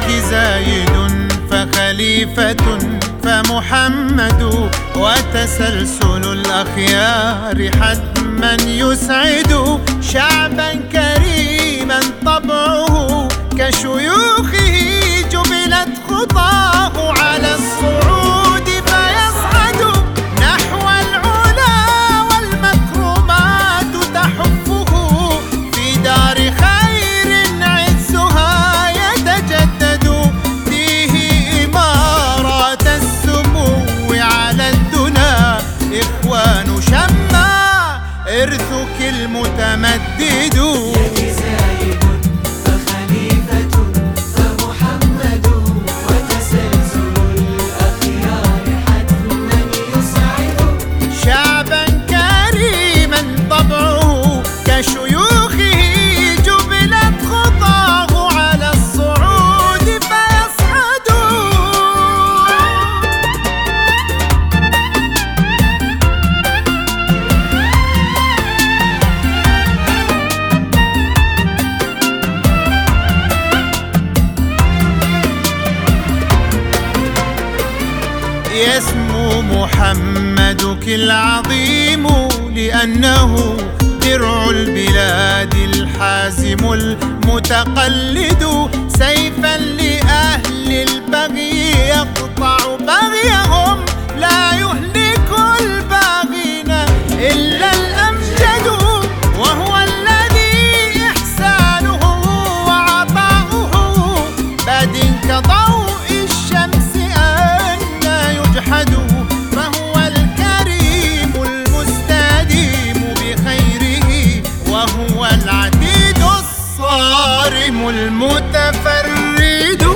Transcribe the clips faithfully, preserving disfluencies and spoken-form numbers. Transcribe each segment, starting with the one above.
لك زايد فخليفة فمحمد، وتسلسل الأخيار حتما يسعد شعبا كريما طبعه كشيوخه جبلت خطاه على الصعود فيصعد نحو العلا والمكرمات تحفه في دار خير عزها يتجدد فيه إمارات السمو على الدنا إخوان شما إرثك المتمدد. يسمو محمدك العظيم لأنه درع البلاد الحازم المتقلد سيفا لأهل البغي يقطع بغيهم لا يهلك الباغين إلا الأمجد، وهو الذي إحسانه وعطاؤه باد كضوء الشمس فهو الكريم المستديم بخيره، وهو العديد الصارم المتفرد.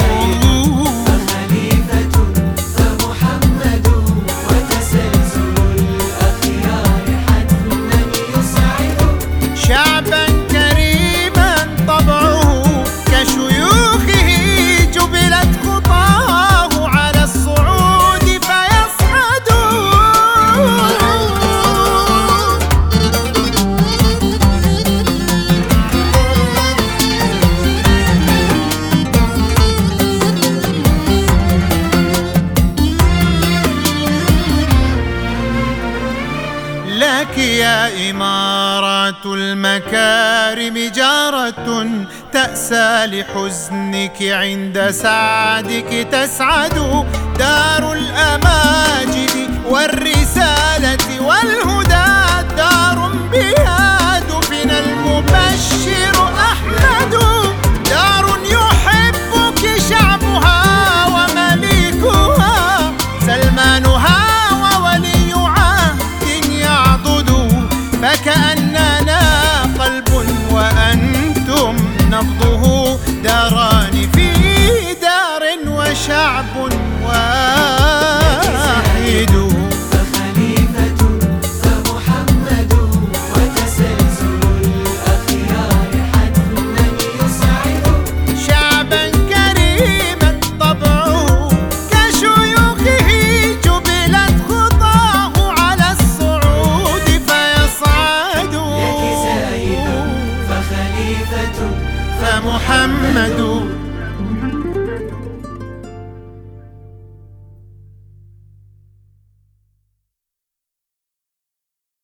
فخليفة فمحمد وتسلسل الأخيار حتما يسعد شعبا كريما طبعه كشيوخه جبلت خطاه على الصعود لك يا إمارات المكارم جارة تأسى لحزنك عند سعدك تسعد، دار الأماجد والرسالة والهدى دار بها دفن المبشر أحمد، دار يحبك شعبها ومليكها سلمانها وولي عهد يعضد، فكأننا قلب وأنتم نبضه داران في دار وشعب واحد. فخليفة فمحمد وتسلسل الأخيار حتما يسعد شعبا كريما طبعه كشيوخه جبلت خطاه على الصعود فيصعد. لك زايد فخليفة فمحمد